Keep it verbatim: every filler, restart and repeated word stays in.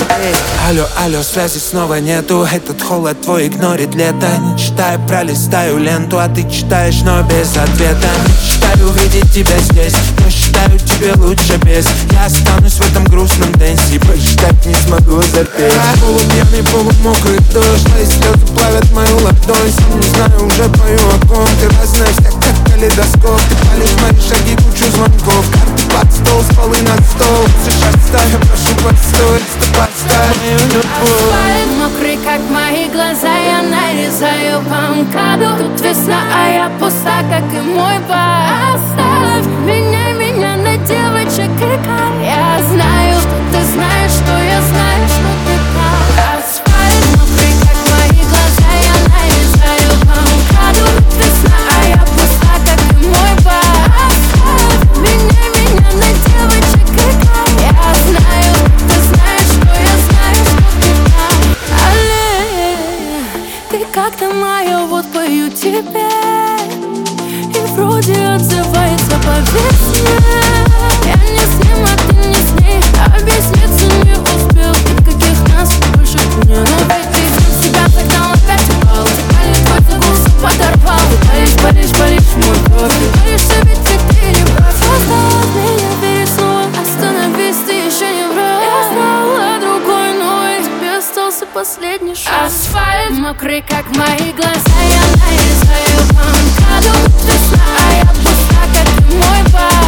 Эй, алло, алло, связи снова нету. Этот холод твой игнорит лето. Не читаю, пролистаю ленту, а ты читаешь, но без ответа. Мечтаю увидеть тебя здесь, но считаю, тебе лучше без. Я останусь в этом грустном дэнсе, посчитать не смогу запеть. Полупьяный, полумокрый дождь, твои слезы плавят мою ладонь. Сам не знаю, уже пою о ком. Ты разная вся, как калейдоскоп. Ты палишь мои шаги, кучу звонков. Карты под стол, с полы на стол. Сейчас ставь, прошу, подстой, подставь мою любовь. Асфальт мокрый, как мои глаза, я нарезаю по МКАДу. Тут весна, а я пуста, как и мой бар. Оставь меня, меня на девочек крикай. Я знаю, что ты знаешь, что я знаю, что ты прав. Асфальт мокрый, как мои глаза, я нарезаю по МКАДу. Тут весна, а я пуста, как и мой бар. Оставь меня, меня на девочек крикай. Я знаю, ты знаешь, что я знаю, что ты прав. Але, ты как-то моя, вот пою тебе. И вроде отзывается по весне. Я не с ним, а ты не с ней. Объясниться не успел. Никаких нас больше не. Но ведь ты сам себя загнал, опять упал. Текали твой вкус подорвал. Ты палишь, палишь, палишь мой кровь. Ты палишься, ведь ты не прав. Заставь меня верить снова. Остановись, ты еще не враг. Я знала другой, но и тебе остался последний шанс. Асфальт мокрый, как мои глаза, я нарезаю по МКАДу. Весна, а я пуста, как и мой бар.